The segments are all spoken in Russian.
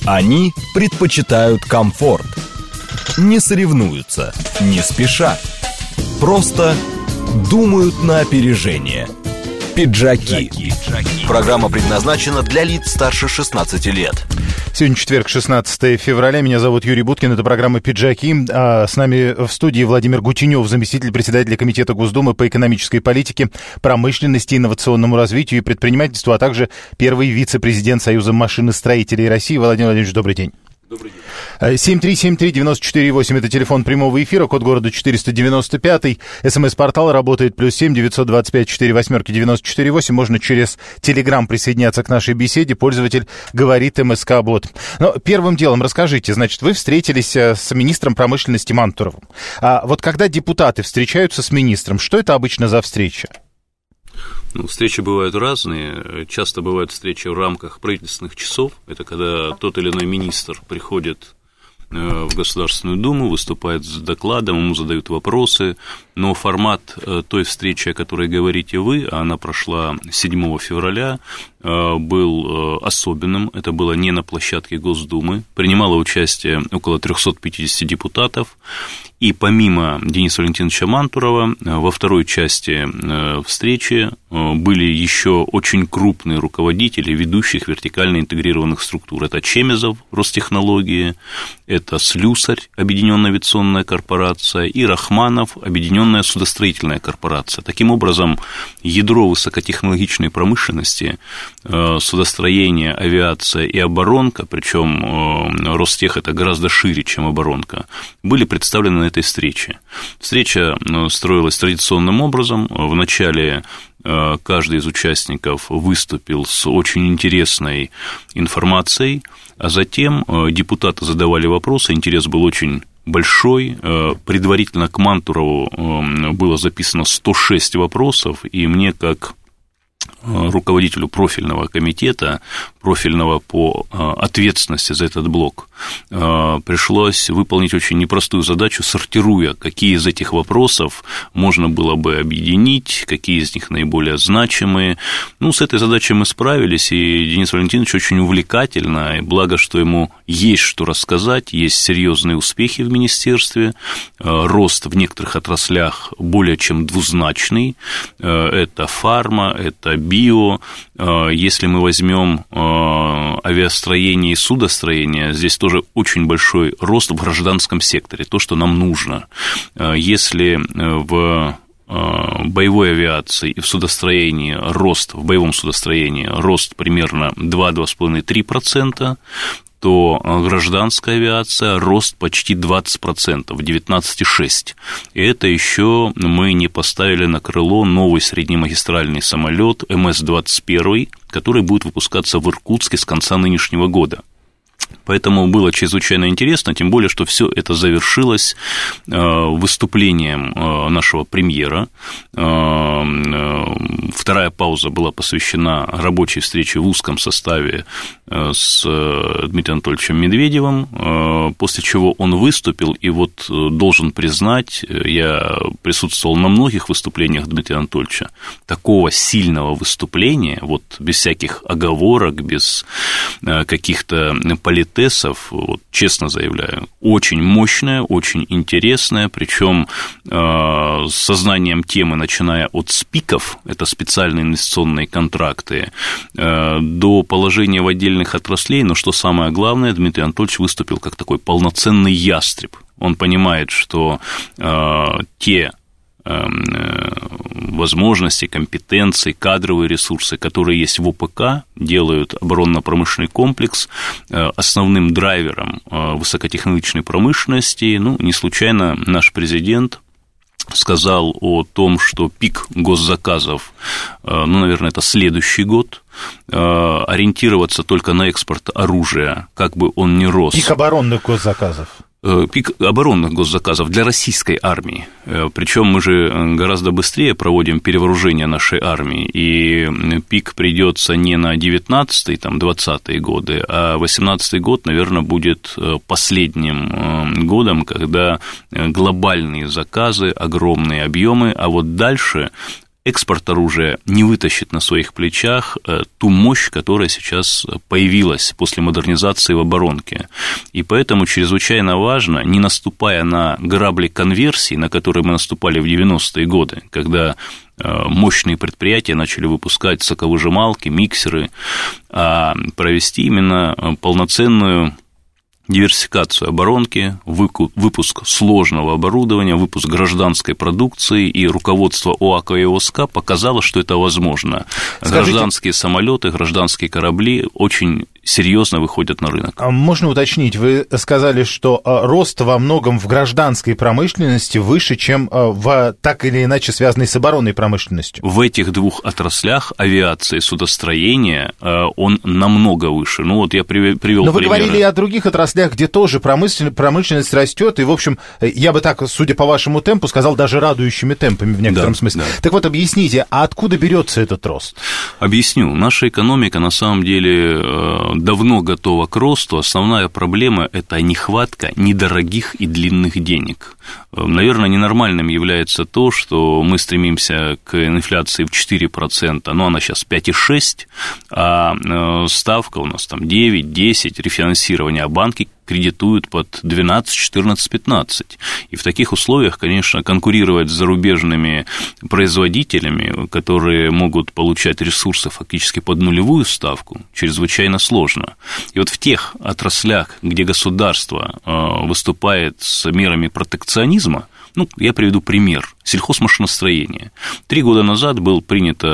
Они предпочитают комфорт. Не соревнуются, не спешат. Просто думают на опережение. Пиджаки. Программа предназначена для лиц старше 16 лет. Сегодня четверг, 16 февраля. Меня зовут Юрий Буткин. Это программа «Пиджаки». С нами в студии Владимир Гутенев, заместитель председателя Комитета Госдумы по экономической политике, промышленности, инновационному развитию и предпринимательству, а также первый вице-президент Союза машиностроителей России. Владимир Владимирович, добрый день. Добрый день. 7373948, это телефон прямого эфира, код города 495, СМС-портал работает +7 925 48 948, можно через Телеграм присоединяться к нашей беседе, пользователь говорит МСК-бот. Но первым делом расскажите, значит, вы встретились с министром промышленности Мантуровым. Вот когда депутаты встречаются с министром, что это обычно за встреча? Встречи бывают разные. Часто бывают встречи в рамках правительственных часов. Это когда тот или иной министр приходит в Государственную Думу, выступает с докладом, ему задают вопросы, но формат той встречи, о которой говорите вы, она прошла 7 февраля, был особенным, это было не на площадке Госдумы, принимало участие около 350 депутатов, и помимо Дениса Валентиновича Мантурова, во второй части встречи были еще очень крупные руководители ведущих вертикально интегрированных структур. Это Чемезов, Ростехнологии, это Слюсарь, Объединенная авиационная корпорация, и Рахманов, Объединенная судостроительная корпорация. Таким образом, ядро высокотехнологичной промышленности, судостроение, авиация и оборонка, причем Ростех это гораздо шире, чем оборонка, были представлены на этой встрече. Встреча строилась традиционным образом. Вначале каждый из участников выступил с очень интересной информацией, а затем депутаты задавали вопросы, интерес был очень большой. Предварительно к Мантурову было записано 106 вопросов, и мне, как руководителю профильного комитета, профильного по ответственности за этот блок, пришлось выполнить очень непростую задачу, сортируя, какие из этих вопросов можно было бы объединить, какие из них наиболее значимые. С этой задачей мы справились, и Денис Валентинович очень увлекательно, и благо, что ему есть что рассказать, есть серьезные успехи в министерстве, рост в некоторых отраслях более чем двузначный, это фарма, это био. Если мы возьмем авиастроение и судостроение, здесь тоже очень большой рост в гражданском секторе, то, что нам нужно. Если в боевой авиации и в судостроении в боевом судостроении рост примерно 2-2,5-3%, то гражданская авиация рост почти 20%, 19,6%. И это еще мы не поставили на крыло новый среднемагистральный самолет МС-21, который будет выпускаться в Иркутске с конца нынешнего года. Поэтому было чрезвычайно интересно, тем более, что все это завершилось выступлением нашего премьера. Вторая пауза была посвящена рабочей встрече в узком составе с Дмитрием Анатольевичем Медведевым, после чего он выступил, и вот должен признать, я присутствовал на многих выступлениях Дмитрия Анатольевича, такого сильного выступления, вот без всяких оговорок, без каких-то политесов, вот, честно заявляю, очень мощное, очень интересное, причем с сознанием темы, начиная от СПИКов, это специальные инвестиционные контракты, до положения в отдельных отраслей, но что самое главное, Дмитрий Анатольевич выступил как такой полноценный ястреб. Он понимает, что те возможности, компетенции, кадровые ресурсы, которые есть в ОПК, делают оборонно-промышленный комплекс основным драйвером высокотехнологичной промышленности. Не случайно наш президент сказал о том, что пик госзаказов, наверное, это следующий год, ориентироваться только на экспорт оружия, как бы он ни рос. Пик оборонных госзаказов. Пик оборонных госзаказов для российской армии. Причем мы же гораздо быстрее проводим перевооружение нашей армии, и пик придется не на 19-й, 20-е годы, а 18-й год, наверное, будет последним годом, когда глобальные заказы, огромные объемы, а вот дальше экспорт оружия не вытащит на своих плечах ту мощь, которая сейчас появилась после модернизации в оборонке. И поэтому чрезвычайно важно, не наступая на грабли конверсии, на которые мы наступали в 90-е годы, когда мощные предприятия начали выпускать соковыжималки, миксеры, а провести именно полноценную диверсификацию оборонки, выпуск сложного оборудования, выпуск гражданской продукции, и руководство ОАК и ОСК показало, что это возможно. Гражданские самолеты, гражданские корабли очень серьезно выходят на рынок. Можно уточнить, вы сказали, что рост во многом в гражданской промышленности выше, чем в так или иначе связанной с оборонной промышленностью. В этих двух отраслях, авиации и судостроения, он намного выше. Ну вот я привел примеры. Но вы говорили и о других отраслях, где тоже промышленность растет, и, в общем, я бы так, судя по вашему темпу, сказал, даже радующими темпами в некотором смысле. Да. Так вот, объясните, а откуда берется этот рост? Объясню. Наша экономика, на самом деле, давно готова к росту. Основная проблема – это нехватка недорогих и длинных денег. Наверное, ненормальным является то, что мы стремимся к инфляции в 4%, но она сейчас 5,6%, а ставка у нас там 9, 10, рефинансирование, а банки кредитуют под 12, 14, 15. И в таких условиях, конечно, конкурировать с зарубежными производителями, которые могут получать ресурсы фактически под нулевую ставку, чрезвычайно сложно. И вот в тех отраслях, где государство выступает с мерами протекционизма, ну, я приведу пример. Сельхозмашиностроение. 3 года назад был принят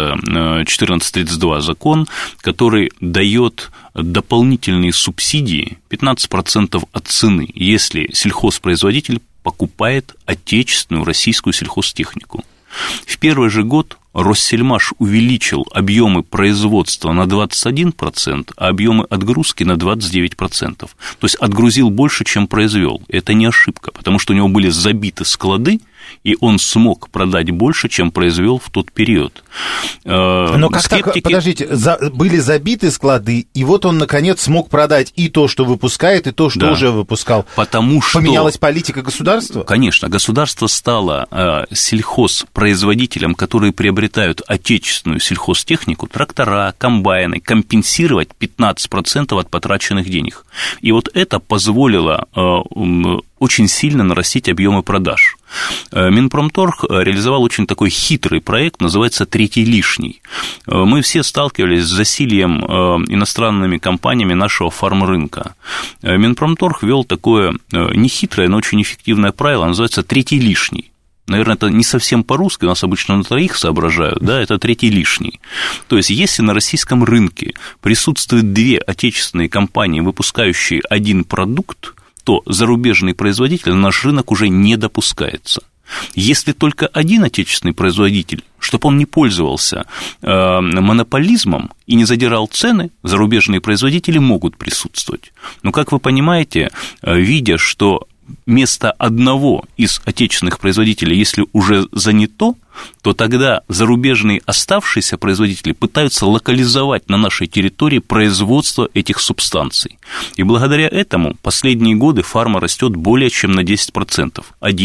1432 закон, который дает дополнительные субсидии 15% от цены, если сельхозпроизводитель покупает отечественную российскую сельхозтехнику. В первый же год Россельмаш увеличил объемы производства на 21%, а объемы отгрузки на 29%. То есть отгрузил больше, чем произвел. Это не ошибка, потому что у него были забиты склады, и он смог продать больше, чем произвел в тот период. Но как так, подождите, были забиты склады, и вот он, наконец, смог продать и то, что выпускает, и то, что уже выпускал. Потому что... Поменялась политика государства? Конечно, государство стало сельхозпроизводителям, которые приобретают отечественную сельхозтехнику, трактора, комбайны, компенсировать 15% от потраченных денег. И вот это позволило очень сильно нарастить объемы продаж. Минпромторг реализовал очень такой хитрый проект, называется «Третий лишний». Мы все сталкивались с засильем иностранными компаниями нашего фармрынка. Минпромторг ввел такое нехитрое, но очень эффективное правило, называется «Третий лишний». Наверное, это не совсем по-русски, у нас обычно на троих соображают, да, это третий лишний. То есть, если на российском рынке присутствуют 2 отечественные компании, выпускающие один продукт, то зарубежный производитель на наш рынок уже не допускается. Если только один отечественный производитель, чтобы он не пользовался монополизмом и не задирал цены, зарубежные производители могут присутствовать. Но, как вы понимаете, видя, что место одного из отечественных производителей, если уже занято, то тогда зарубежные оставшиеся производители пытаются локализовать на нашей территории производство этих субстанций. И благодаря этому последние годы фарма растет более чем на 10%,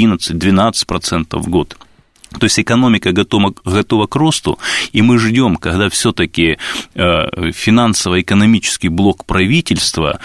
11-12% в год. То есть экономика готова к росту, и мы ждем, когда все-таки финансово-экономический блок правительства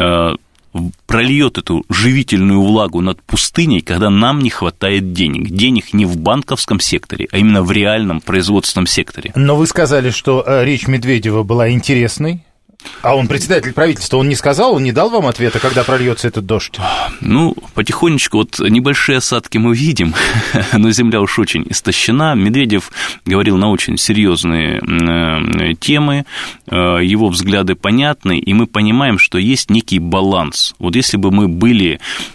прольет эту живительную влагу над пустыней, когда нам не хватает денег. Денег не в банковском секторе, а именно в реальном производственном секторе. Но вы сказали, что речь Медведева была интересной. А он председатель правительства, он не сказал, он не дал вам ответа, когда прольется этот дождь? Ну, потихонечку, вот небольшие осадки мы видим, но земля уж очень истощена. Медведев говорил на очень серьезные темы, его взгляды понятны, и мы понимаем, что есть некий баланс. Вот если бы мы были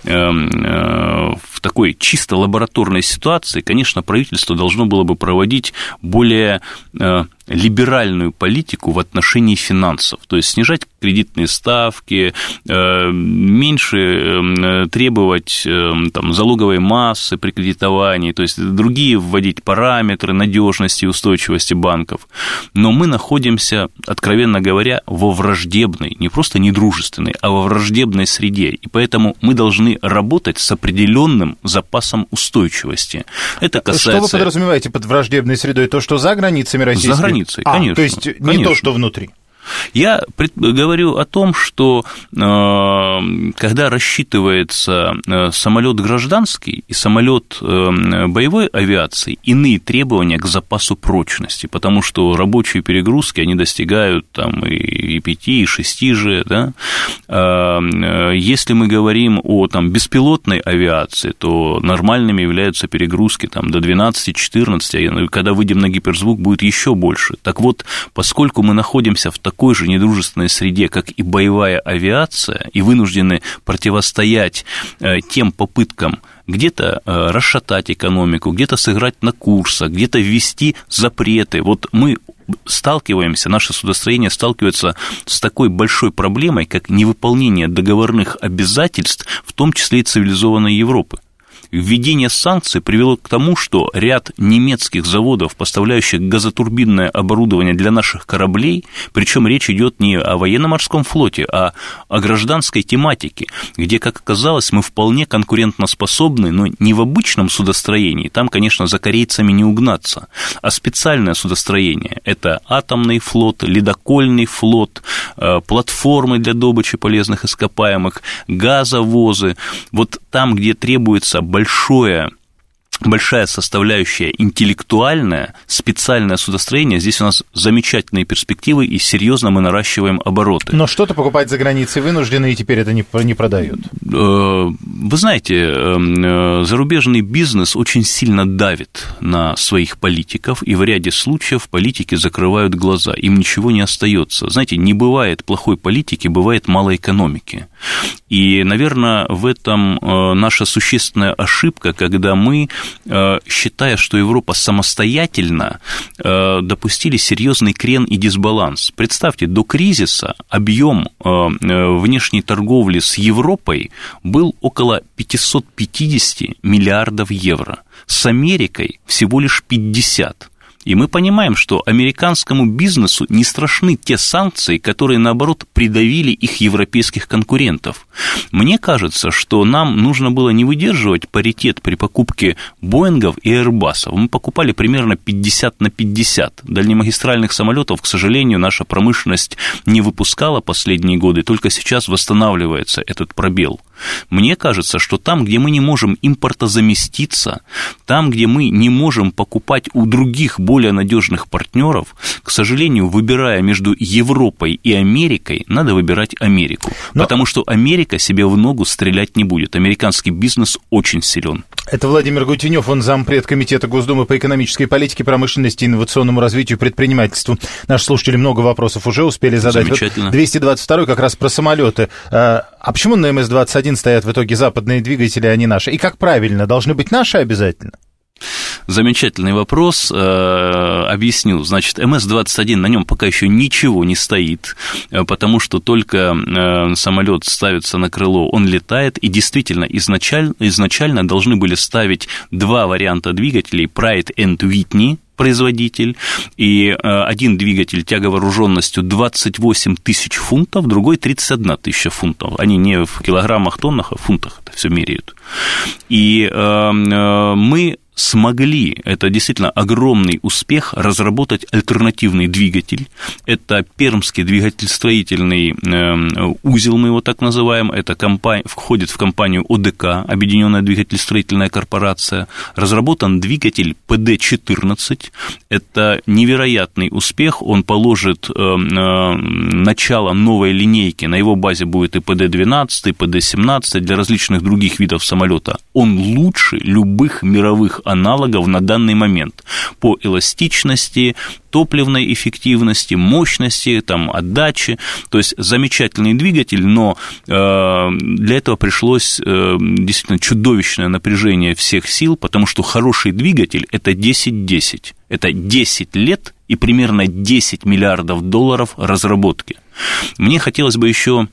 в такой чисто лабораторной ситуации, конечно, правительство должно было бы проводить более либеральную политику в отношении финансов, то есть снижать кредитные ставки, меньше требовать там, залоговой массы при кредитовании, то есть другие вводить параметры надежности и устойчивости банков. Но мы находимся, откровенно говоря, во враждебной, не просто недружественной, а во враждебной среде, и поэтому мы должны работать с определенным запасом устойчивости. Это касается... Что вы подразумеваете под враждебной средой? То, что за границами России? За границей, конечно. То есть не то, что внутри? Я говорю о том, что когда рассчитывается самолет гражданский и самолет боевой авиации, иные требования к запасу прочности, потому что рабочие перегрузки, они достигают там, и 5, и 6 же, да? Если мы говорим о там, беспилотной авиации, то нормальными являются перегрузки там, до 12-14, когда выйдем на гиперзвук, будет еще больше. Так вот, поскольку мы находимся в такой же недружественной среде, как и боевая авиация, и вынуждены противостоять тем попыткам где-то расшатать экономику, где-то сыграть на курсах, где-то ввести запреты. Вот мы сталкиваемся, наше судостроение сталкивается с такой большой проблемой, как невыполнение договорных обязательств, в том числе и цивилизованной Европы. Введение санкций привело к тому, что ряд немецких заводов, поставляющих газотурбинное оборудование для наших кораблей, причем речь идет не о военно-морском флоте, а о гражданской тематике, где, как оказалось, мы вполне конкурентоспособны, но не в обычном судостроении, там, конечно, за корейцами не угнаться, а специальное судостроение – это атомный флот, ледокольный флот, платформы для добычи полезных ископаемых, газовозы. Вот там, где требуется большая составляющая интеллектуальная, специальное судостроение, здесь у нас замечательные перспективы, и серьезно мы наращиваем обороты. Но что-то покупать за границей вынуждены, и теперь это не продают. Вы знаете, зарубежный бизнес очень сильно давит на своих политиков, и в ряде случаев политики закрывают глаза, им ничего не остается. Знаете, не бывает плохой политики, бывает мало экономики. И, наверное, в этом наша существенная ошибка, когда мы, считая, что Европа самостоятельно, допустили серьезный крен и дисбаланс. Представьте, до кризиса объем внешней торговли с Европой был около 550 миллиардов евро, с Америкой всего лишь 50. И мы понимаем, что американскому бизнесу не страшны те санкции, которые, наоборот, придавили их европейских конкурентов. Мне кажется, что нам нужно было не выдерживать паритет при покупке Боингов и Airbus'ов. Мы покупали примерно 50/50. Дальнемагистральных самолетов, к сожалению, наша промышленность не выпускала последние годы, только сейчас восстанавливается этот пробел. Мне кажется, что там, где мы не можем импортозаместиться, там, где мы не можем покупать у других более надежных партнеров, к сожалению, выбирая между Европой и Америкой, надо выбирать Америку, потому что Америка себе в ногу стрелять не будет. Американский бизнес очень силен. Это Владимир Гутенёв, он зампред Комитета Госдумы по экономической политике, промышленности, инновационному развитию и предпринимательству. Наши слушатели много вопросов уже успели задать. Замечательно. 222 как раз про самолеты. А почему на МС-21 стоят в итоге западные двигатели, а не наши? И как правильно? Должны быть наши обязательно? Замечательный вопрос, объясню. Значит, МС-21, на нем пока еще ничего не стоит, потому что только самолет ставится на крыло, он летает, и действительно изначально должны были ставить два варианта двигателей, Pratt & Whitney, производитель, и один двигатель тяговооруженностью 28 тысяч фунтов, другой 31 тысяча фунтов. Они не в килограммах, тоннах, а в фунтах это все меряют. И мы смогли, это действительно огромный успех, разработать альтернативный двигатель. Это пермский двигателестроительный узел, мы его так называем, это входит в компанию ОДК, Объединенная двигателестроительная корпорация. Разработан двигатель ПД-14, это невероятный успех, он положит начало новой линейки, на его базе будет и ПД-12, и ПД-17 для различных других видов самолета. Он лучше любых мировых аналогов на данный момент по эластичности, топливной эффективности, мощности, там, отдачи, то есть замечательный двигатель, но для этого пришлось действительно чудовищное напряжение всех сил, потому что хороший двигатель – это 10-10, это 10 лет и примерно 10 миллиардов долларов разработки. Мне хотелось бы еще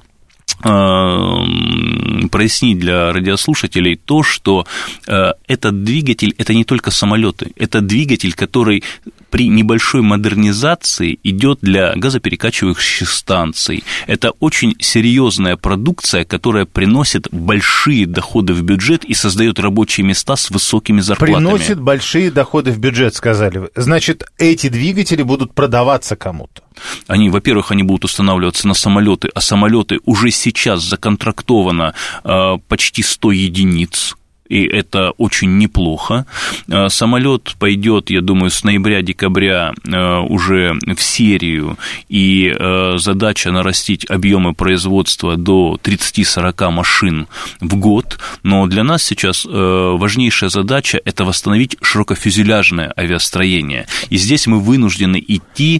прояснить для радиослушателей то, что этот двигатель – это не только самолеты, это двигатель, который при небольшой модернизации идет для газоперекачивающих станций. Это очень серьезная продукция, которая приносит большие доходы в бюджет и создает рабочие места с высокими зарплатами. Приносит большие доходы в бюджет, сказали вы. Значит, эти двигатели будут продаваться кому-то? Во-первых, они будут устанавливаться на самолеты, а самолеты уже сейчас законтрактовано почти 100 единиц. И это очень неплохо. Самолет пойдет, я думаю, с ноября-декабря уже в серию, и задача нарастить объемы производства до 30-40 машин в год. Но для нас сейчас важнейшая задача – это восстановить широкофюзеляжное авиастроение. И здесь мы вынуждены идти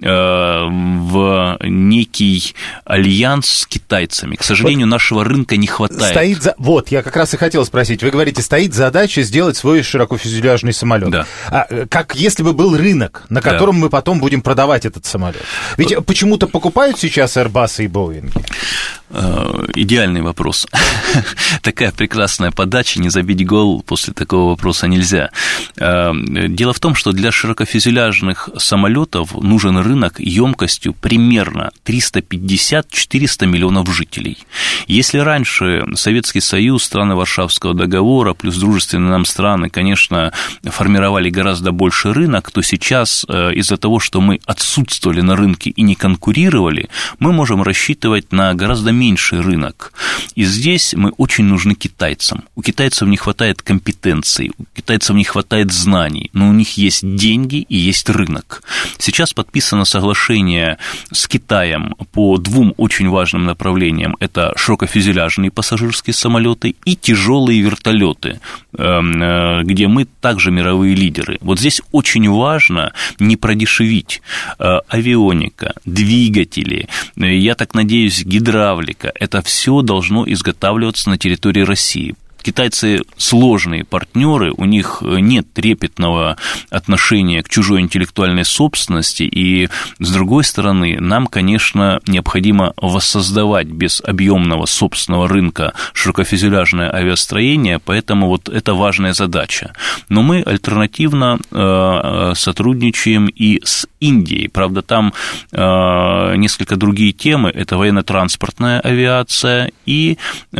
в некий альянс с китайцами. К сожалению, нашего рынка не хватает. Вот, я как раз и хотел спросить. Вы говорите, стоит задача сделать свой широкофюзеляжный самолет. Да. Как если бы был рынок, на котором мы потом будем продавать этот самолет. Ведь почему-то покупают сейчас Airbus и Boeing. Идеальный вопрос. Такая прекрасная подача, не забить гол после такого вопроса нельзя. Дело в том, что для широкофюзеляжных самолетов нужен рынок емкостью примерно 350-400 миллионов жителей. Если раньше Советский Союз, страны Варшавского договора плюс дружественные нам страны, конечно, формировали гораздо больше рынок, то сейчас из-за того, что мы отсутствовали на рынке и не конкурировали, мы можем рассчитывать на гораздо меньший рынок. И здесь мы очень нужны китайцам. У китайцев не хватает компетенций, у китайцев не хватает знаний, но у них есть деньги и есть рынок. Сейчас подписано соглашение с Китаем по двум очень важным направлениям. Это широкофюзеляжные пассажирские самолеты и тяжелые вертолеты, где мы также мировые лидеры. Вот здесь очень важно не продешевить. Авионика, двигатели, я так надеюсь, гидравлика, это все должно изготавливаться на территории России. Китайцы сложные партнеры, у них нет трепетного отношения к чужой интеллектуальной собственности, и, с другой стороны, нам, конечно, необходимо воссоздавать без объемного собственного рынка широкофюзеляжное авиастроение, поэтому вот это важная задача. Но мы альтернативно сотрудничаем и с Индией, правда, там несколько другие темы, это военно-транспортная авиация и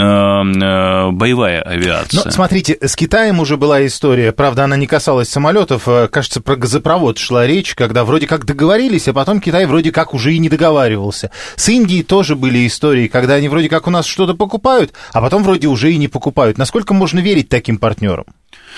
боевая авиация. Ну, смотрите, с Китаем уже была история, правда, она не касалась самолетов, кажется, про газопровод шла речь, когда вроде как договорились, а потом Китай вроде как уже и не договаривался. С Индией тоже были истории, когда они вроде как у нас что-то покупают, а потом вроде уже и не покупают. Насколько можно верить таким партнерам?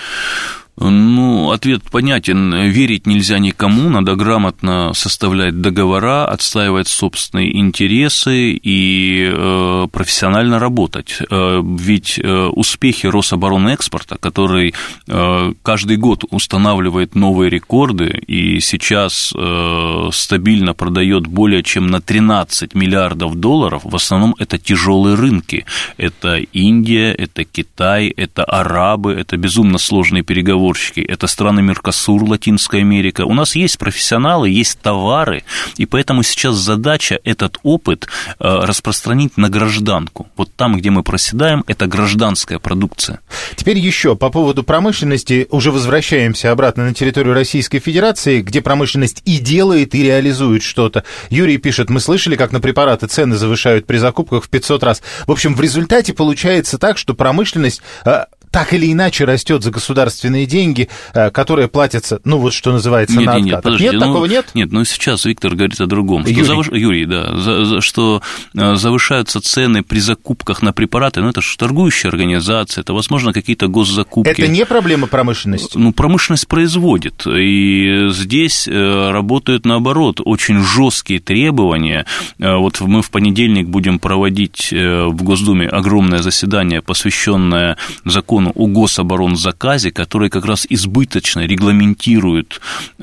Ну, ответ понятен. Верить нельзя никому, надо грамотно составлять договора, отстаивать собственные интересы и профессионально работать. Ведь успехи Рособоронэкспорта, который каждый год устанавливает новые рекорды и сейчас стабильно продает более чем на 13 миллиардов долларов, в основном это тяжелые рынки. Это Индия, это Китай, это арабы, это безумно сложные переговоры. Это страны Меркосур, Латинская Америка. У нас есть профессионалы, есть товары, и поэтому сейчас задача этот опыт распространить на гражданку. Вот там, где мы проседаем, это гражданская продукция. Теперь еще по поводу промышленности. Уже возвращаемся обратно на территорию Российской Федерации, где промышленность и делает, и реализует что-то. Юрий пишет, мы слышали, как на препараты цены завышают при закупках в 500 раз. В общем, в результате получается так, что промышленность так или иначе растет за государственные деньги, которые платятся, ну вот что называется, на откатах. Нет, такого нет? Нет, но сейчас Виктор говорит о другом. Юрий, да, что завышаются цены при закупках на препараты, ну это же торгующая организация, это, возможно, какие-то госзакупки. Это не проблема промышленности? Ну, промышленность производит, и здесь работают наоборот, очень жесткие требования. Вот мы в понедельник будем проводить в Госдуме огромное заседание, посвященное закону о гособоронзаказе, который как раз избыточно регламентирует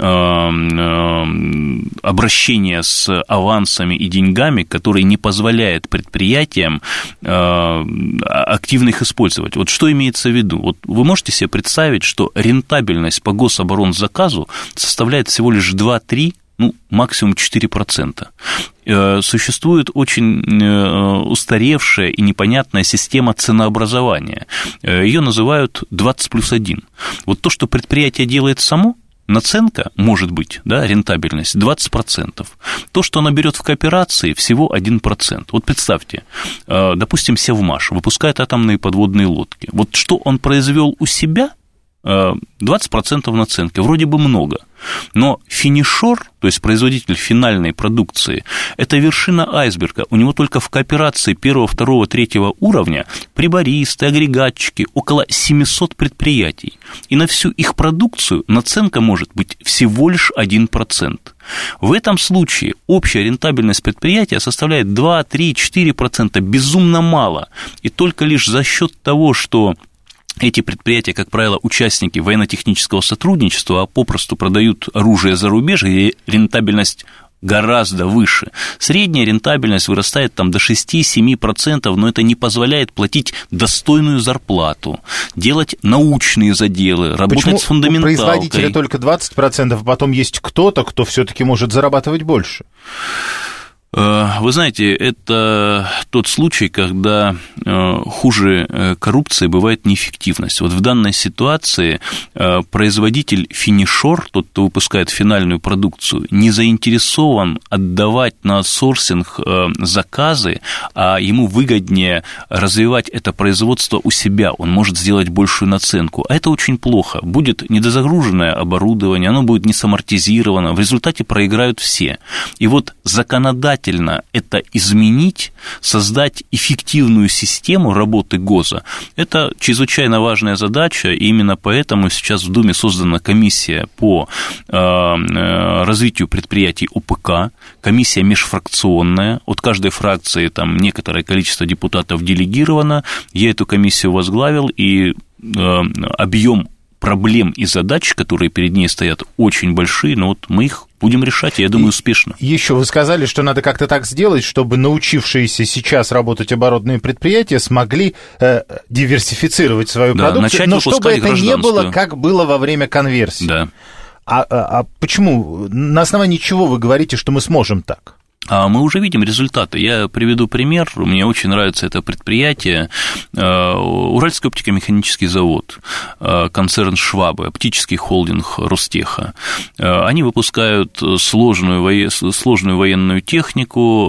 обращение с авансами и деньгами, который не позволяет предприятиям активно их использовать. Вот что имеется в виду? Вот вы можете себе представить, что рентабельность по гособоронзаказу составляет всего лишь 2-3 максимум 4%. Существует очень устаревшая и непонятная система ценообразования. Ее называют 20+1. Вот то, что предприятие делает само, наценка может быть, рентабельность 20%. То, что она берет в кооперации, всего 1%. Вот представьте, допустим, Севмаш выпускает атомные подводные лодки. Вот что он произвел у себя, 20% наценки, вроде бы много. Но финишер, то есть производитель финальной продукции, это вершина айсберга. У него только в кооперации 1, 2, 3 уровня прибористы, агрегатчики, около 700 предприятий. И на всю их продукцию наценка может быть всего лишь 1%. В этом случае общая рентабельность предприятия составляет 2, 3, 4%, безумно мало. И только лишь за счет того, что эти предприятия, как правило, участники военно-технического сотрудничества, а попросту продают оружие за рубеж, и рентабельность гораздо выше. Средняя рентабельность вырастает там до 6-7%, но это не позволяет платить достойную зарплату, делать научные заделы, работать с фундаменталкой. Почему у производителя только 20%, а потом есть кто-то, кто все-таки может зарабатывать больше? Вы знаете, это тот случай, когда хуже коррупции бывает неэффективность. Вот в данной ситуации производитель-финишер, тот, кто выпускает финальную продукцию, не заинтересован отдавать на аутсорсинг заказы, а ему выгоднее развивать это производство у себя, он может сделать большую наценку. А это очень плохо. Будет недозагруженное оборудование, оно будет не самортизировано, в результате проиграют все. И вот законодательно это изменить, создать эффективную систему работы ГОЗа, это чрезвычайно важная задача, и именно поэтому сейчас в Думе создана комиссия по развитию предприятий ОПК, комиссия межфракционная, от каждой фракции там некоторое количество депутатов делегировано, я эту комиссию возглавил, и объем проблем и задач, которые перед ней стоят, очень большие, но вот мы их будем решать, я думаю, успешно. Еще вы сказали, что надо как-то так сделать, чтобы научившиеся сейчас работать оборудованные предприятия смогли диверсифицировать свою продукцию, но чтобы это не было, как было во время конверсии. Да. А почему? На основании чего вы говорите, что мы сможем так? Мы уже видим результаты. Я приведу пример. Мне очень нравится это предприятие. Уральский оптико-механический завод, концерн Швабы, оптический холдинг Ростеха. Они выпускают сложную военную технику,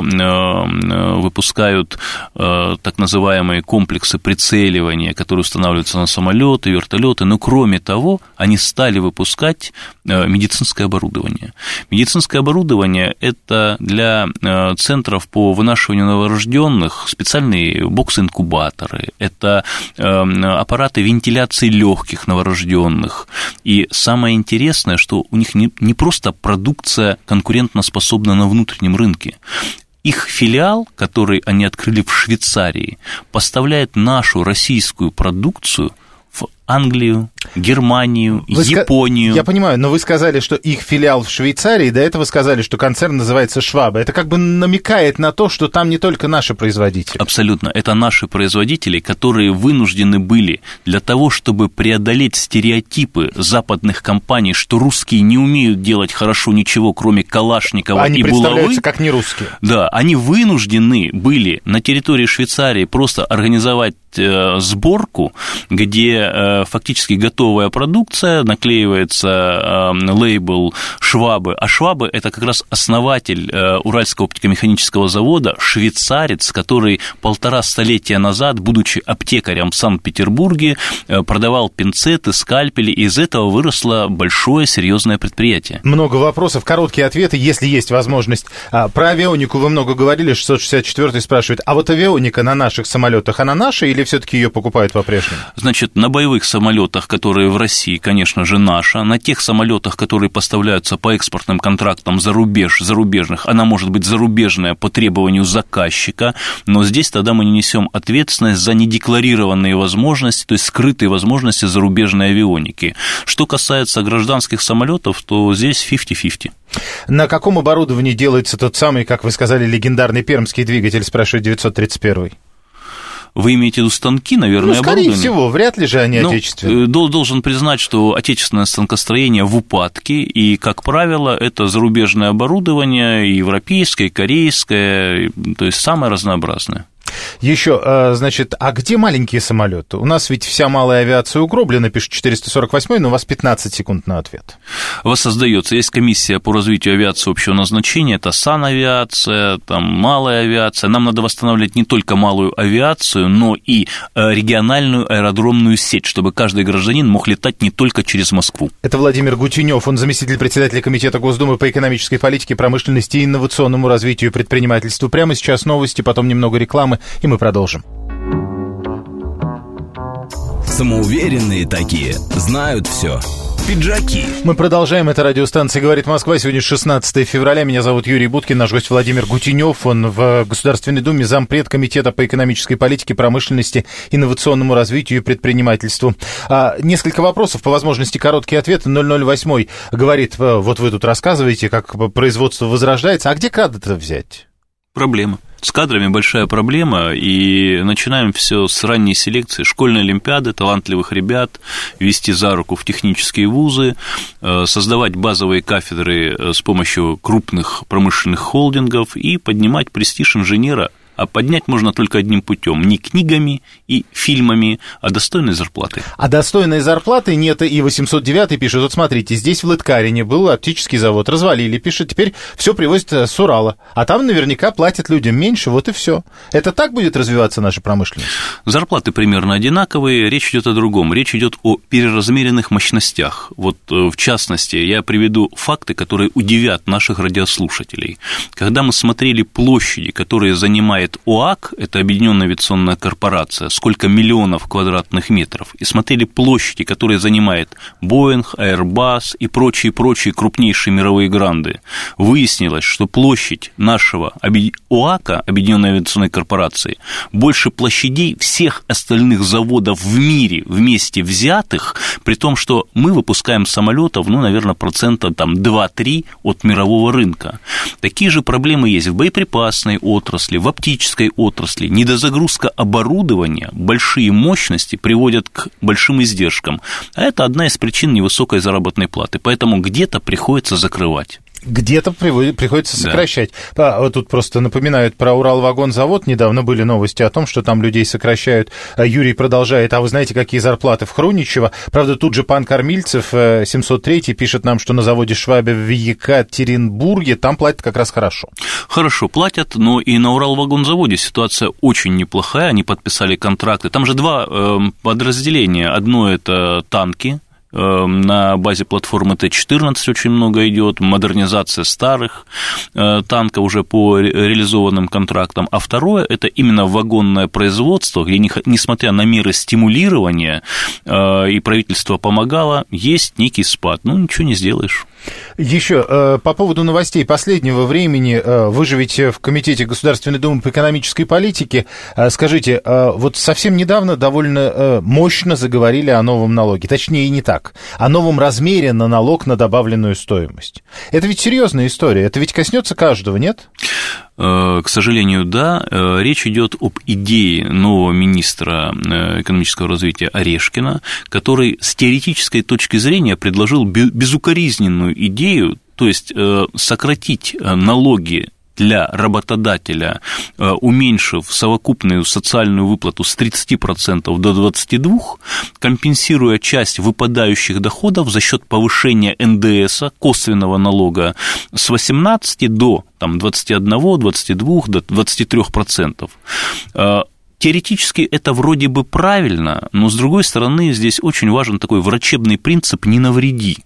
выпускают так называемые комплексы прицеливания, которые устанавливаются на самолеты, вертолеты. Но кроме того, они стали выпускать медицинское оборудование. Медицинское оборудование – это для центров по вынашиванию новорожденных специальные бокс-инкубаторы, это аппараты вентиляции легких новорожденных. И самое интересное, что у них не просто продукция конкурентоспособна на внутреннем рынке. Их филиал, который они открыли в Швейцарии, поставляет нашу российскую продукцию в Англию, Германию, Японию. Я понимаю, но вы сказали, что их филиал в Швейцарии, до этого сказали, что концерн называется Шваба. Это как бы намекает на то, что там не только наши производители. Абсолютно. Это наши производители, которые вынуждены были для того, чтобы преодолеть стереотипы западных компаний, что русские не умеют делать хорошо ничего, кроме Калашникова и булавы. Они представляются как не русские. Да, они вынуждены были на территории Швейцарии просто организовать сборку, где фактически готовая продукция, наклеивается лейбл Швабы, а Швабы – это как раз основатель Уральского оптико-механического завода, швейцарец, который 1,5 столетия назад, будучи аптекарем в Санкт-Петербурге, продавал пинцеты, скальпели, и из этого выросло большое серьезное предприятие. Много вопросов, короткие ответы, если есть возможность. Про авионику вы много говорили, 664-й спрашивает, а вот авионика на наших самолетах, она наша или все-таки ее покупают по-прежнему? Значит, на боевых самолетах, которые в России, конечно же, наша, на тех самолетах, которые поставляются по экспортным контрактам зарубежных, она может быть зарубежная по требованию заказчика, но здесь тогда мы не несем ответственность за недекларированные возможности, то есть скрытые возможности зарубежной авионики. Что касается гражданских самолетов, то здесь 50-50. На каком оборудовании делается тот самый, как вы сказали, легендарный пермский двигатель, спрашивает 931-й? Вы имеете в виду станки, наверное, скорее всего, вряд ли же они отечественные. Должен признать, что отечественное станкостроение в упадке, и, как правило, это зарубежное оборудование, европейское, корейское, то есть самое разнообразное. Еще, значит, а где маленькие самолеты? У нас ведь вся малая авиация угроблена, пишет 448-й, но у вас 15 секунд на ответ. Воссоздается, есть комиссия по развитию авиации общего назначения, это санавиация, там малая авиация. Нам надо восстанавливать не только малую авиацию, но и региональную аэродромную сеть, чтобы каждый гражданин мог летать не только через Москву. Это Владимир Гутенев, он заместитель председателя Комитета Госдумы по экономической политике, промышленности и инновационному развитию и предпринимательству. Прямо сейчас новости, потом немного рекламы, и мы продолжим. Самоуверенные такие, знают все. Пиджаки. Мы продолжаем. Это радиостанция «Говорит Москва». Сегодня 16 февраля. Меня зовут Юрий Буткин. Наш гость Владимир Гутенев. Он в Государственной Думе зампред Комитета по экономической политике, промышленности, инновационному развитию и предпринимательству. Несколько вопросов, по возможности короткие ответы. 008 говорит, вот вы тут рассказываете, как производство возрождается. А где кадры-то взять? Проблема. С кадрами большая проблема, и начинаем все с ранней селекции, школьной олимпиады, талантливых ребят, вести за руку в технические вузы, создавать базовые кафедры с помощью крупных промышленных холдингов и поднимать престиж инженера. А поднять можно только одним путем: не книгами и фильмами, а достойной зарплатой. А достойной зарплаты нет. И 809 пишет, вот смотрите, здесь в Лыткарине был оптический завод, развалили, пишет, теперь все привозят с Урала. А там наверняка платят людям меньше, вот и все. Это так будет развиваться наша промышленность? Зарплаты примерно одинаковые, речь идет о другом. Речь идет о переразмеренных мощностях. Вот, в частности, я приведу факты, которые удивят наших радиослушателей. Когда мы смотрели площади, которые занимает ОАК, это Объединенная авиационная корпорация, сколько миллионов квадратных метров, и смотрели площади, которые занимает Боинг, Airbus и прочие крупнейшие мировые гранды, выяснилось, что площадь нашего ОАКа, Объединенной авиационной корпорации, больше площадей всех остальных заводов в мире вместе взятых, при том, что мы выпускаем самолетов, наверное, 2-3% от мирового рынка. Такие же проблемы есть в боеприпасной отрасли, в оптической отрасли. Недозагрузка оборудования, большие мощности приводят к большим издержкам. А это одна из причин невысокой заработной платы. Поэтому где-то приходится закрывать. Где-то приходится сокращать. Да. Вот тут просто напоминают про Уралвагонзавод. Недавно были новости о том, что там людей сокращают. Юрий продолжает. А вы знаете, какие зарплаты в Хруничево? Правда, тут же пан Кормильцев, 703, пишет нам, что на заводе Швабе в Екатеринбурге там платят как раз хорошо. Хорошо платят, но и на Уралвагонзаводе ситуация очень неплохая. Они подписали контракты. Там же два подразделения. Одно – это танки. На базе платформы Т-14 очень много идет, модернизация старых танков уже по реализованным контрактам. А второе – это именно вагонное производство, где, несмотря на меры стимулирования, и правительство помогало, есть некий спад. Ничего не сделаешь. Еще по поводу новостей последнего времени. Вы же ведь в Комитете Государственной Думы по экономической политике. Скажите, вот совсем недавно довольно мощно заговорили о новом налоге. Точнее, и не так. О новом размере на налог на добавленную стоимость. Это ведь серьезная история. Это ведь коснется каждого, нет? К сожалению, да. Речь идет об идее нового министра экономического развития Орешкина, который с теоретической точки зрения предложил безукоризненную идею, то есть сократить налоги для работодателя, уменьшив совокупную социальную выплату с 30% до 22%, компенсируя часть выпадающих доходов за счет повышения НДС, косвенного налога, с 18% до 21, 22, до 23%. Теоретически это вроде бы правильно, но, с другой стороны, здесь очень важен такой врачебный принцип «не навреди».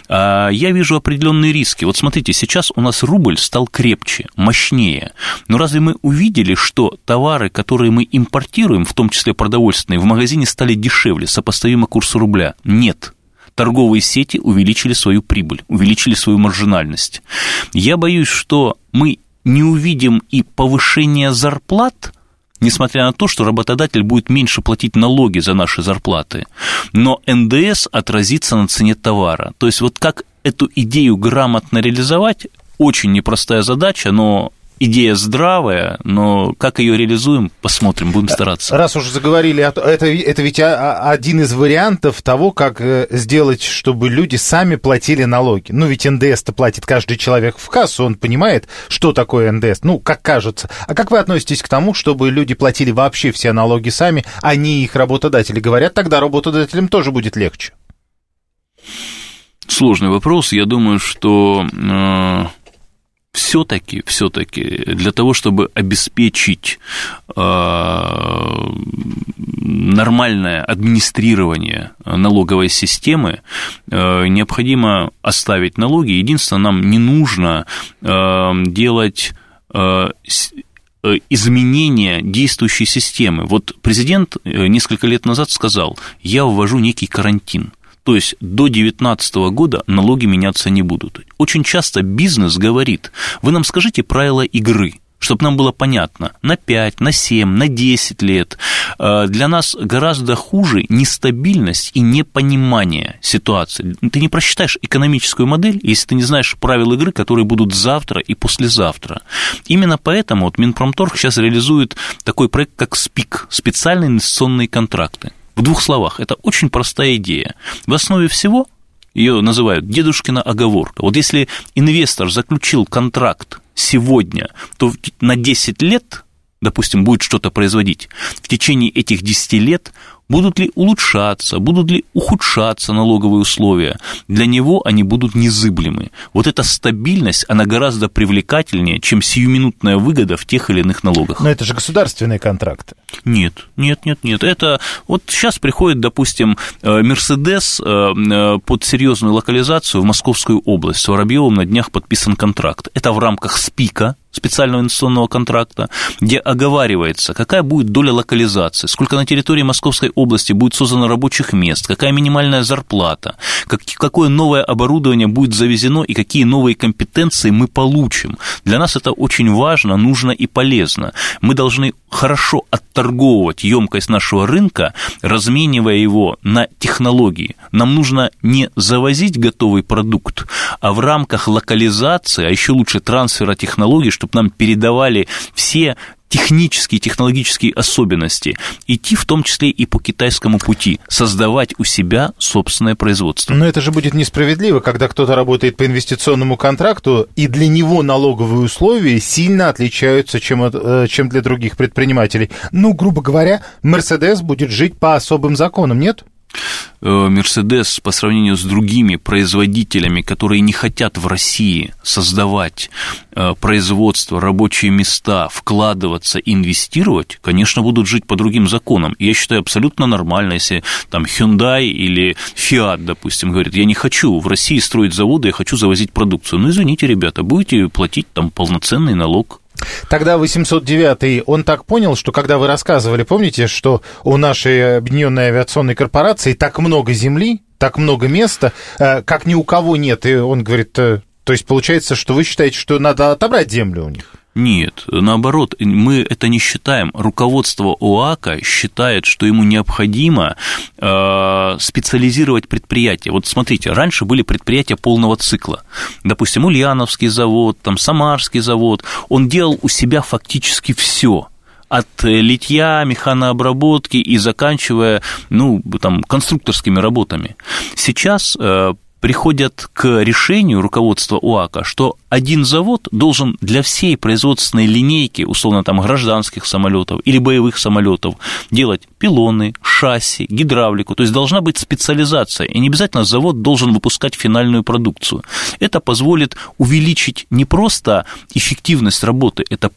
Я вижу определенные риски. Вот смотрите, сейчас у нас рубль стал крепче, мощнее. Но разве мы увидели, что товары, которые мы импортируем, в том числе продовольственные, в магазине стали дешевле, сопоставимо курсу рубля? Нет. Торговые сети увеличили свою прибыль, увеличили свою маржинальность. Я боюсь, что мы не увидим и повышения зарплат, несмотря на то, что работодатель будет меньше платить налоги за наши зарплаты, но НДС отразится на цене товара. То есть вот как эту идею грамотно реализовать, очень непростая задача, но идея здравая, но как ее реализуем, посмотрим, будем стараться. Раз уж заговорили, это ведь один из вариантов того, как сделать, чтобы люди сами платили налоги. Ну, ведь НДС-то платит каждый человек в кассу, он понимает, что такое НДС, ну, как кажется. А как вы относитесь к тому, чтобы люди платили вообще все налоги сами, а не их работодатели? Говорят, тогда работодателям тоже будет легче. Сложный вопрос. Я думаю, что все-таки для того, чтобы обеспечить нормальное администрирование налоговой системы, необходимо оставить налоги. Единственное, нам не нужно делать изменения действующей системы. Вот президент несколько лет назад сказал: я ввожу некий карантин. То есть до 2019 года налоги меняться не будут. Очень часто бизнес говорит: вы нам скажите правила игры, чтобы нам было понятно, на 5, на 7, на 10 лет. Для нас гораздо хуже нестабильность и непонимание ситуации. Ты не просчитаешь экономическую модель, если ты не знаешь правил игры, которые будут завтра и послезавтра. Именно поэтому вот Минпромторг сейчас реализует такой проект, как СПИК, специальные инвестиционные контракты. В двух словах, это очень простая идея. В основе всего ее называют дедушкина оговорка. Вот если инвестор заключил контракт сегодня, то на 10 лет, допустим, будет что-то производить, в течение этих 10 лет будут ли улучшаться, будут ли ухудшаться налоговые условия, для него они будут незыблемы. Вот эта стабильность, она гораздо привлекательнее, чем сиюминутная выгода в тех или иных налогах. Но это же государственные контракты. Нет. Это вот сейчас приходит, допустим, Мерседес под серьезную локализацию в Московскую область. С Воробьевым на днях подписан контракт. Это в рамках СПИКа, специального инвестиционного контракта, где оговаривается, какая будет доля локализации, сколько на территории Московской области будет создано рабочих мест, какая минимальная зарплата, какое новое оборудование будет завезено и какие новые компетенции мы получим. Для нас это очень важно, нужно и полезно. Мы должны хорошо отторговывать емкость нашего рынка, разменивая его на технологии. Нам нужно не завозить готовый продукт, а в рамках локализации, а еще лучше трансфера технологий, чтобы нам передавали все технические, технологические особенности, идти в том числе и по китайскому пути, создавать у себя собственное производство. Но это же будет несправедливо, когда кто-то работает по инвестиционному контракту, и для него налоговые условия сильно отличаются, чем для других предпринимателей. Ну, грубо говоря, Мерседес будет жить по особым законам, нет? Мерседес по сравнению с другими производителями, которые не хотят в России создавать производство, рабочие места, вкладываться, инвестировать, конечно, будут жить по другим законам. И я считаю абсолютно нормально, если там Hyundai или Fiat, допустим, говорит: я не хочу в России строить заводы, я хочу завозить продукцию. Ну, извините, ребята, будете платить там полноценный налог. Тогда 809-й, он так понял, что когда вы рассказывали, помните, что у нашей объединенной авиационной корпорации так много земли, так много места, как ни у кого нет, и он говорит, то есть получается, что вы считаете, что надо отобрать землю у них? Нет, наоборот, мы это не считаем. Руководство ОАКа считает, что ему необходимо специализировать предприятия. Вот смотрите, раньше были предприятия полного цикла. Допустим, Ульяновский завод, там, Самарский завод. Он делал у себя фактически все. От литья, механообработки и заканчивая, там, конструкторскими работами. Сейчас приходят к решению руководства ОАКа, что один завод должен для всей производственной линейки, условно, там, гражданских самолетов или боевых самолетов, делать пилоны, шасси, гидравлику, то есть должна быть специализация, и не обязательно завод должен выпускать финальную продукцию. Это позволит увеличить не просто эффективность работы, это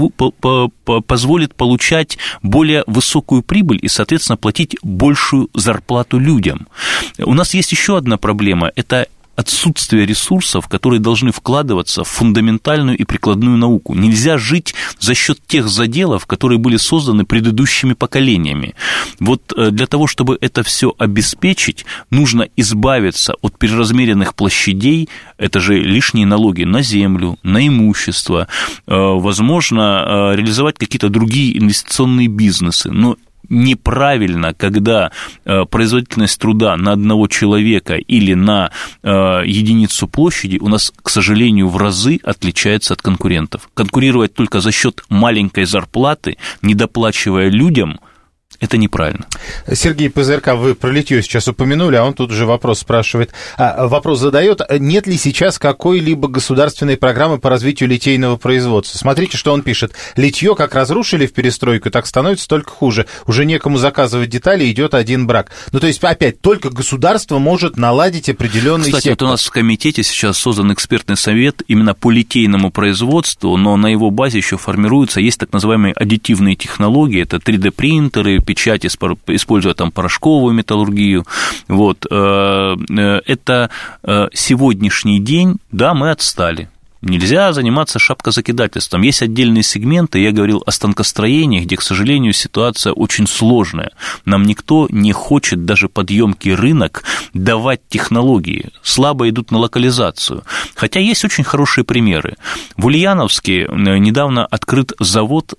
позволит получать более высокую прибыль и, соответственно, платить большую зарплату людям. У нас есть еще одна проблема – это отсутствие ресурсов, которые должны вкладываться в фундаментальную и прикладную науку. Нельзя жить за счет тех заделов, которые были созданы предыдущими поколениями. Вот для того, чтобы это все обеспечить, нужно избавиться от переразмеренных площадей, это же лишние налоги на землю, на имущество, возможно, реализовать какие-то другие инвестиционные бизнесы, но неправильно, когда производительность труда на одного человека или на единицу площади у нас, к сожалению, в разы отличается от конкурентов. Конкурировать только за счет маленькой зарплаты, недоплачивая людям, это неправильно. Сергей ПЗРК, вы про литье сейчас упомянули, а он тут же вопрос спрашивает. Вопрос задает, нет ли сейчас какой-либо государственной программы по развитию литейного производства? Смотрите, что он пишет. Литье как разрушили в перестройку, так становится только хуже. Уже некому заказывать детали, идет один брак. Ну, то есть, опять, только государство может наладить определенный сектор. Кстати, вот у нас в комитете сейчас создан экспертный совет именно по литейному производству, но на его базе еще формируются, есть так называемые аддитивные технологии, это 3D-принтеры, печать, используя там порошковую металлургию. Вот. Это сегодняшний день, да, мы отстали. Нельзя заниматься шапкозакидательством. Есть отдельные сегменты, я говорил о станкостроении, где, к сожалению, ситуация очень сложная. Нам никто не хочет, даже под ёмкий рынок, давать технологии. Слабо идут на локализацию. Хотя есть очень хорошие примеры. В Ульяновске недавно открыт завод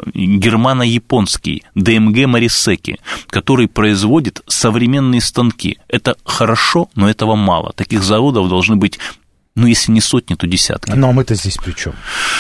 германо-японский ДМГ Морисеки, который производит современные станки. Это хорошо, но этого мало. Таких заводов должны быть, ну, если не сотни, то десятки. Но мы-то здесь при чем?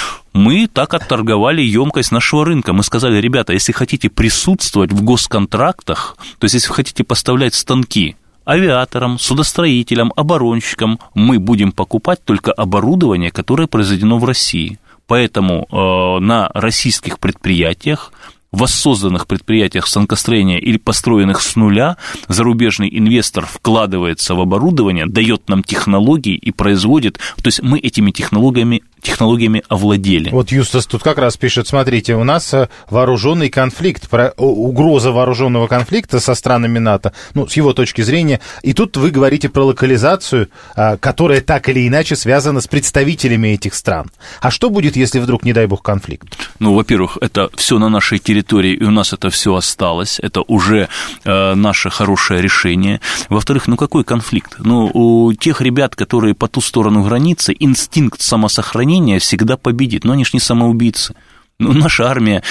Мы так отторговали емкость нашего рынка. Мы сказали, ребята, если хотите присутствовать в госконтрактах, то есть если вы хотите поставлять станки авиаторам, судостроителям, оборонщикам, мы будем покупать только оборудование, которое произведено в России. Поэтому на российских предприятиях, воссозданных предприятиях станкостроения или построенных с нуля, зарубежный инвестор вкладывается в оборудование, дает нам технологии и производит, то есть мы этими технологиями овладели. Вот Юстас тут как раз пишет, смотрите, у нас вооруженный конфликт, угроза вооруженного конфликта со странами НАТО, ну, с его точки зрения, и тут вы говорите про локализацию, которая так или иначе связана с представителями этих стран. А что будет, если вдруг, не дай бог, конфликт? Ну, во-первых, это все на нашей территории, и у нас это все осталось, это уже наше хорошее решение. Во-вторых, ну, какой конфликт? Ну, у тех ребят, которые по ту сторону границы, инстинкт самосохранения всегда победит, но они ж не самоубийцы. Ну, наша армия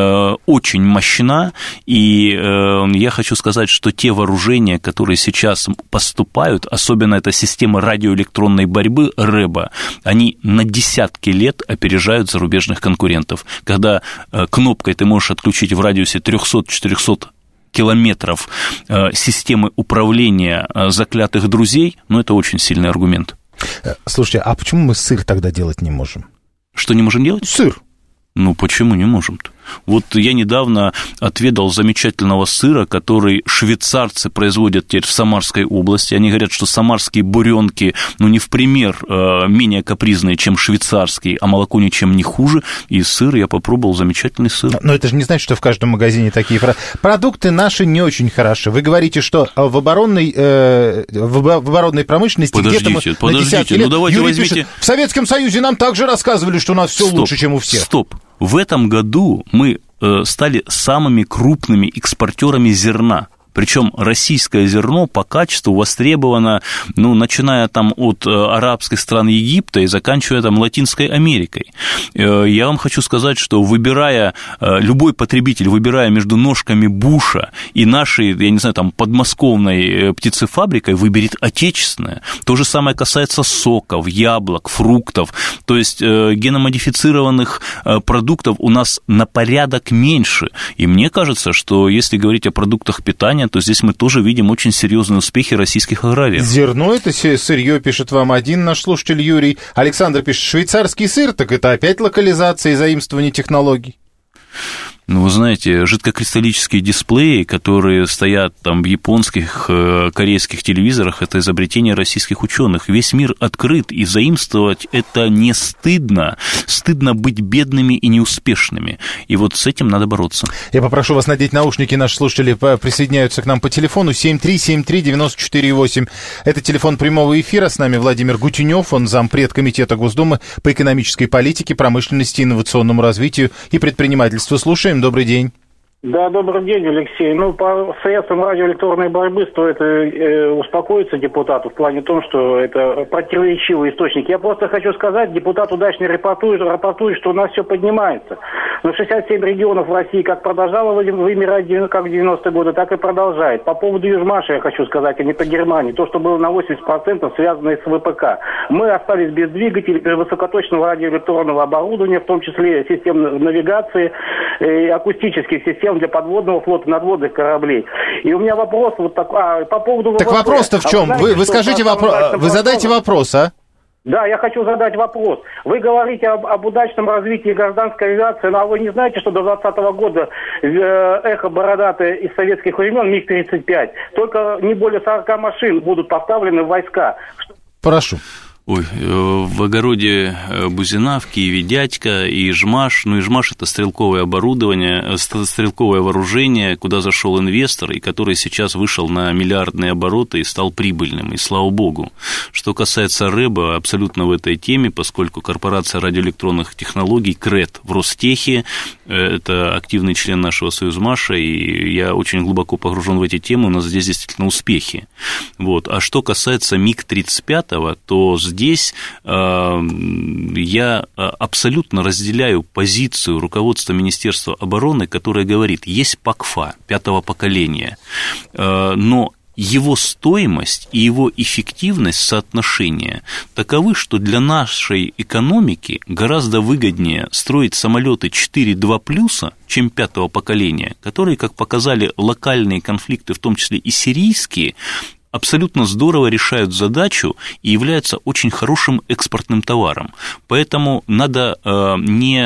очень мощна, и я хочу сказать, что те вооружения, которые сейчас поступают, особенно это системы радиоэлектронной борьбы РЭБа, они на десятки лет опережают зарубежных конкурентов. Когда кнопкой ты можешь отключить в радиусе 300-400 километров системы управления заклятых друзей, ну, это очень сильный аргумент. Слушайте, а почему мы сыр тогда делать не можем? Что не можем делать? Сыр. Ну, почему не можем-то? Вот я недавно отведал замечательного сыра, который швейцарцы производят теперь в Самарской области. Они говорят, что самарские буренки, ну, не в пример менее капризные, чем швейцарские, а молоко ничем не хуже. И сыр я попробовал, замечательный сыр. Но это же не значит, что в каждом магазине такие продукты наши не очень хороши. Вы говорите, что в оборонной промышленности подождите, где-то мы на десятки лет... Ну, давайте Юрий возьмите... пишет, в Советском Союзе нам также рассказывали, что у нас все лучше, чем у всех. Стоп. В этом году мы стали самыми крупными экспортерами зерна. Причем российское зерно по качеству востребовано, ну, начиная там от арабских стран Египта и заканчивая там Латинской Америкой. Я вам хочу сказать, что любой потребитель, выбирая между ножками Буша и нашей, я не знаю, там, подмосковной птицефабрикой, выберет отечественное. То же самое касается соков, яблок, фруктов. То есть геномодифицированных продуктов у нас на порядок меньше. И мне кажется, что если говорить о продуктах питания, то здесь мы тоже видим очень серьезные успехи российских аграриев. Зерно, это сырье, пишет вам один наш слушатель Юрий. Александр пишет, швейцарский сыр, так это опять локализация и заимствование технологий. Ну, вы знаете, жидкокристаллические дисплеи, которые стоят там в японских, корейских телевизорах, это изобретение российских ученых. Весь мир открыт, и заимствовать это не стыдно. Стыдно быть бедными и неуспешными. И вот с этим надо бороться. Я попрошу вас надеть наушники. Наши слушатели присоединяются к нам по телефону 7373948. Это телефон прямого эфира. С нами Владимир Гутенёв, он зампред Комитета Госдумы по экономической политике, промышленности, инновационному развитию и предпринимательству. Слушаем. Добрый день. Да, добрый день, Алексей. По средствам радиоэлектронной борьбы стоит успокоиться депутату в плане том, что это противоречивый источник. Я просто хочу сказать, депутат удачно рапортует, что у нас все поднимается. Но 67 регионов в России как продолжало вымирать как в 90-е годы, так и продолжает. По поводу Южмаша я хочу сказать, а не по Германии. То, что было на 80% связано с ВПК. Мы остались без двигателей, без высокоточного радиоэлектронного оборудования, в том числе систем навигации и акустических систем для подводного флота, надводных кораблей. И у меня вопрос вот такой, по поводу... Так вопрос-то в чем? Вы скажите вопрос, вы задайте вопрос, а? Да, я хочу задать вопрос. Вы говорите об удачном развитии гражданской авиации, но вы не знаете, что до 2020 года эхо бородатое из советских времен МиГ-35, только не более 40 машин будут поставлены в войска. Прошу. Ой, в огороде Бузина, в Киеве дядька и Ижмаш. Ижмаш – это стрелковое оборудование, стрелковое вооружение, куда зашел инвестор, и который сейчас вышел на миллиардные обороты и стал прибыльным, и слава богу. Что касается РЭБа, абсолютно в этой теме, поскольку корпорация радиоэлектронных технологий КРЭТ в Ростехе, это активный член нашего Союзмаша, и я очень глубоко погружен в эти темы, у нас здесь действительно успехи. Вот. А что касается МиГ-35, то здесь я абсолютно разделяю позицию руководства Министерства обороны, которое говорит, есть ПАКФА 5-го поколения, но его стоимость и его эффективность соотношения таковы, что для нашей экономики гораздо выгоднее строить самолеты 4.2+, чем 5-го поколения, которые, как показали локальные конфликты, в том числе и сирийские, абсолютно здорово решают задачу и являются очень хорошим экспортным товаром. Поэтому надо не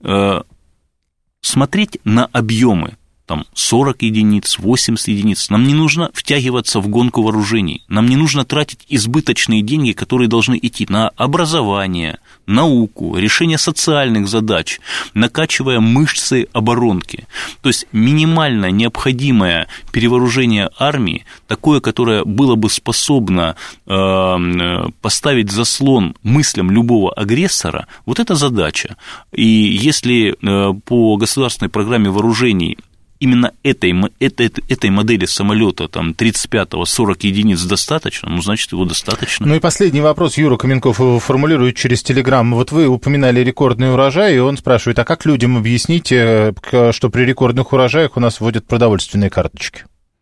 смотреть на объемы, там 40 единиц, 80 единиц. Нам не нужно втягиваться в гонку вооружений. Нам не нужно тратить избыточные деньги, которые должны идти на образование, науку, решение социальных задач, накачивая мышцы оборонки. То есть минимально необходимое перевооружение армии, такое, которое было бы способно поставить заслон мыслям любого агрессора, вот это задача. И если по государственной программе вооружений именно этой модели самолета, там, 35-го, 40 единиц достаточно, значит, его достаточно. И последний вопрос Юра Каменков формулирует через Телеграм. Вот вы упоминали рекордный урожай, и он спрашивает, а как людям объяснить, что при рекордных урожаях у нас вводят продовольственные карточки?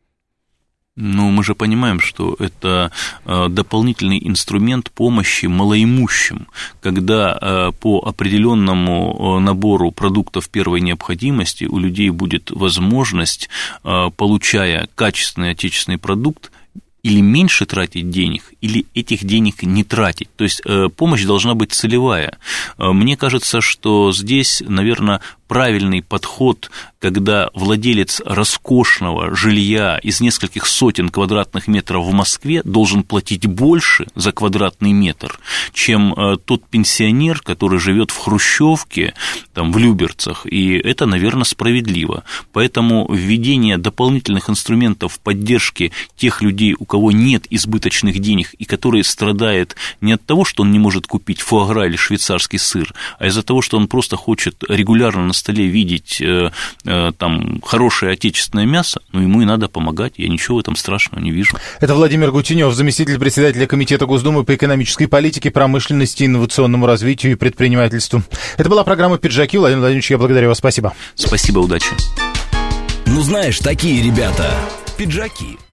Мы же понимаем, что это дополнительный инструмент помощи малоимущим, когда по определенному набору продуктов первой необходимости у людей будет возможность, получая качественный отечественный продукт, или меньше тратить денег, или этих денег не тратить. То есть помощь должна быть целевая. Мне кажется, что здесь, наверное, правильный подход, когда владелец роскошного жилья из нескольких сотен квадратных метров в Москве должен платить больше за квадратный метр, чем тот пенсионер, который живет в хрущевке, там, в Люберцах, и это, наверное, справедливо. Поэтому введение дополнительных инструментов поддержки тех людей, у кого нет избыточных денег и которые страдают не от того, что он не может купить фуагра или швейцарский сыр, а из-за того, что он просто хочет регулярно на столе видеть там хорошее отечественное мясо, ему и надо помогать, я ничего в этом страшного не вижу. Это Владимир Гутенёв, заместитель председателя Комитета Госдумы по экономической политике, промышленности, инновационному развитию и предпринимательству. Это была программа «Пиджаки». Владимир Владимирович, я благодарю вас, спасибо. Спасибо, удачи. Знаешь, такие ребята, пиджаки.